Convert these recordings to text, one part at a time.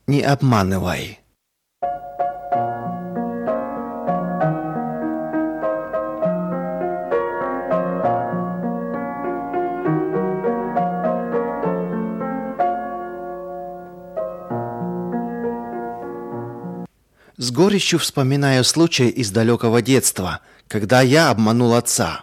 Не обманывай. С горечью вспоминаю случай из далекого детства, когда я обманул отца.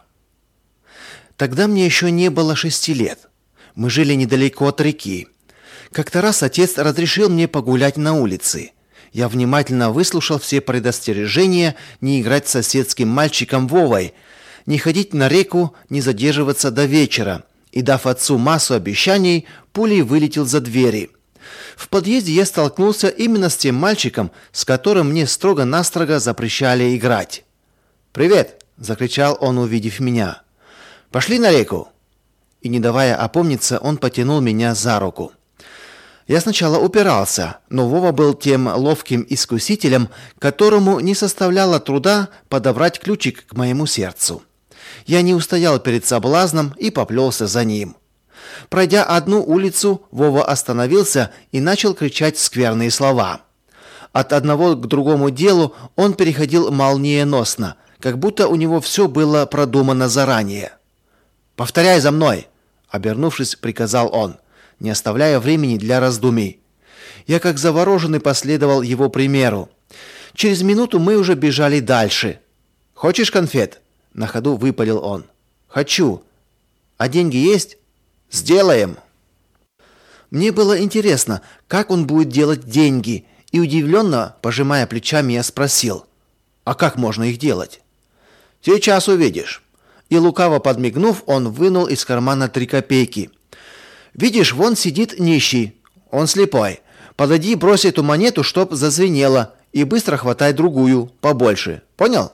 Тогда мне еще не было 6 лет. Мы жили недалеко от реки. Как-то раз отец разрешил мне погулять на улице. Я внимательно выслушал все предостережения не играть с соседским мальчиком Вовой, не ходить на реку, не задерживаться до вечера, и, дав отцу массу обещаний, пулей вылетел за двери. В подъезде я столкнулся именно с тем мальчиком, с которым мне строго-настрого запрещали играть. «Привет!» – закричал он, увидев меня. «Пошли на реку!» И, не давая опомниться, он потянул меня за руку. Я сначала упирался, но Вова был тем ловким искусителем, которому не составляло труда подобрать ключик к моему сердцу. Я не устоял перед соблазном и поплелся за ним. Пройдя одну улицу, Вова остановился и начал кричать скверные слова. От одного к другому делу он переходил молниеносно, как будто у него все было продумано заранее. «Повторяй за мной!» – обернувшись, приказал он, не оставляя времени для раздумий. Я как завороженный последовал его примеру. Через минуту мы уже бежали дальше. «Хочешь конфет?» – на ходу выпалил он. «Хочу. А деньги есть?» «Сделаем!» Мне было интересно, как он будет делать деньги, и удивленно, пожимая плечами, я спросил: «А как можно их делать?» «Сейчас увидишь». И лукаво подмигнув, он вынул из кармана 3 копейки. «Видишь, вон сидит нищий. Он слепой. Подойди, брось эту монету, чтоб зазвенело, и быстро хватай другую, побольше. Понял?»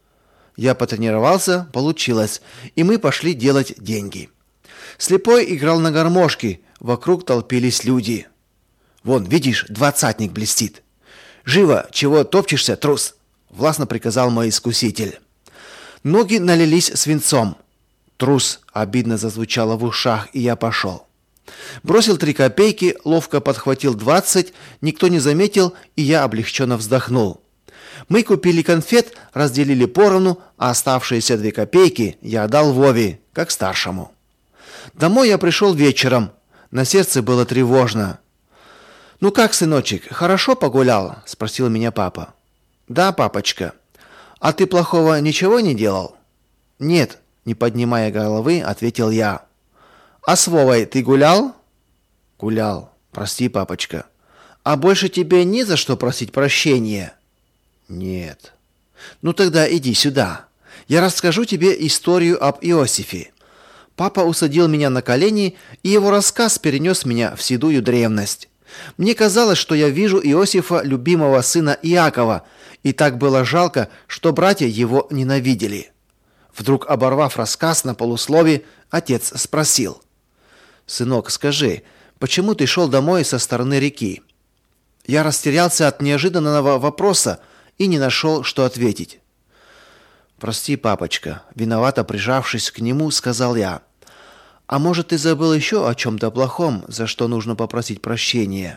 Я потренировался, получилось, и мы пошли делать деньги. Слепой играл на гармошке, вокруг толпились люди. «Вон, видишь, 20-ник блестит. Живо, чего топчешься, трус?» – властно приказал мой искуситель. Ноги налились свинцом. «Трус!» – обидно зазвучало в ушах, и я пошел. Бросил 3 копейки, ловко подхватил 20, никто не заметил, и я облегченно вздохнул. Мы купили конфет, разделили поровну, а оставшиеся 2 копейки я отдал Вове, как старшему. Домой я пришел вечером. На сердце было тревожно. «Ну как, сыночек, хорошо погулял?» – спросил меня папа. «Да, папочка. А ты плохого ничего не делал?» «Нет», – не поднимая головы, ответил я. «А с Вовой ты гулял?» «Гулял. Прости, папочка». «А больше тебе не за что просить прощения?» «Нет». «Ну тогда иди сюда. Я расскажу тебе историю об Иосифе». Папа усадил меня на колени, и его рассказ перенес меня в седую древность. Мне казалось, что я вижу Иосифа, любимого сына Иакова, и так было жалко, что братья его ненавидели. Вдруг, оборвав рассказ на полуслове, отец спросил: «Сынок, скажи, почему ты шел домой со стороны реки?» Я растерялся от неожиданного вопроса и не нашел, что ответить. «Прости, папочка», виновато прижавшись к нему, сказал я. «А может, ты забыл еще о чем-то плохом, за что нужно попросить прощения?»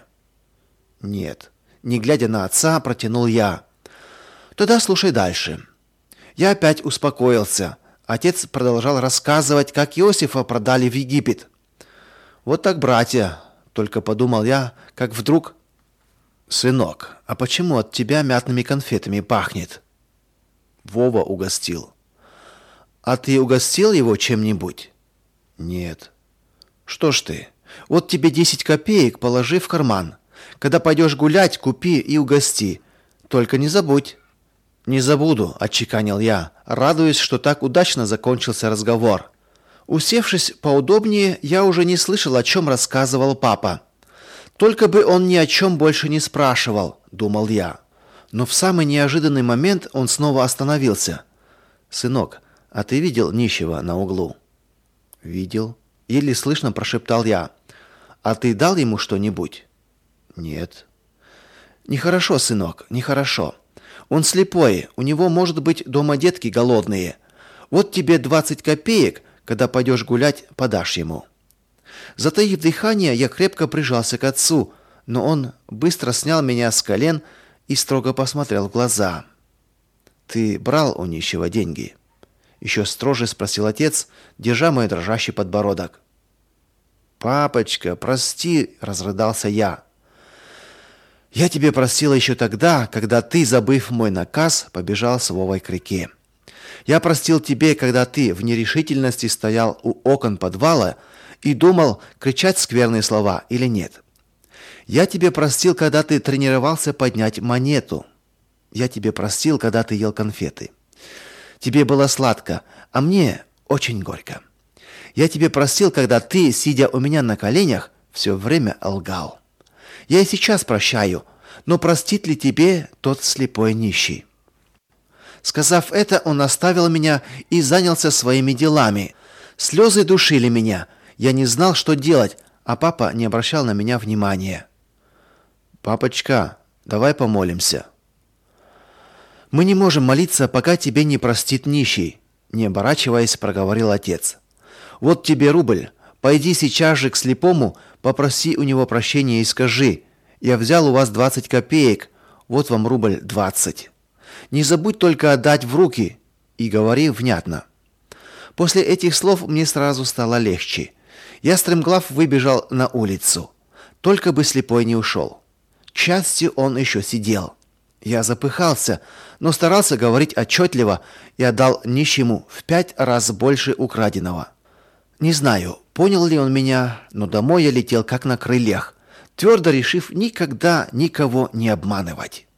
«Нет». Не глядя на отца, протянул я. «Тогда слушай дальше». Я опять успокоился. Отец продолжал рассказывать, как Иосифа продали в Египет. «Вот так, братья», только подумал я, как вдруг... «Сынок, а почему от тебя мятными конфетами пахнет?» Вова угостил. «А ты угостил его чем-нибудь?» «Нет». «Что ж ты? Вот тебе 10 копеек, положи в карман. Когда пойдешь гулять, купи и угости. Только не забудь». «Не забуду», – отчеканил я, радуясь, что так удачно закончился разговор. Усевшись поудобнее, я уже не слышал, о чем рассказывал папа. «Только бы он ни о чем больше не спрашивал», – думал я. Но в самый неожиданный момент он снова остановился. «Сынок, а ты видел нищего на углу?» «Видел», – еле слышно прошептал я. «А ты дал ему что-нибудь?» «Нет». «Нехорошо, сынок, нехорошо. Он слепой, у него, может быть, дома детки голодные. Вот тебе 20 копеек, когда пойдешь гулять, подашь ему». Затаив дыхание, я крепко прижался к отцу. Но он быстро снял меня с колен и строго посмотрел в глаза. «Ты брал у нищего деньги?» Еще строже спросил отец, держа мой дрожащий подбородок. «Папочка, прости», — разрыдался я. «Я тебе простил еще тогда, когда ты, забыв мой наказ, побежал с Вовой к реке. Я простил тебе, когда ты в нерешительности стоял у окон подвала и думал, кричать скверные слова или нет. Я тебе простил, когда ты тренировался поднять монету. Я тебе простил, когда ты ел конфеты. Тебе было сладко, а мне очень горько. Я тебе простил, когда ты, сидя у меня на коленях, все время лгал. Я и сейчас прощаю, но простит ли тебе тот слепой нищий?» Сказав это, он оставил меня и занялся своими делами. Слезы душили меня. Я не знал, что делать, а папа не обращал на меня внимания. «Папочка, давай помолимся». «Мы не можем молиться, пока тебе не простит нищий», не оборачиваясь, проговорил отец. «Вот тебе рубль. Пойди сейчас же к слепому, попроси у него прощения и скажи: я взял у вас 20 копеек, вот вам рубль 20. Не забудь только отдать в руки и говори внятно». После этих слов мне сразу стало легче. Я стремглав выбежал на улицу. Только бы слепой не ушел. К счастью, он еще сидел. Я запыхался, но старался говорить отчетливо и отдал нищему в 5 раз больше украденного. Не знаю, понял ли он меня, но домой я летел как на крыльях, твердо решив никогда никого не обманывать.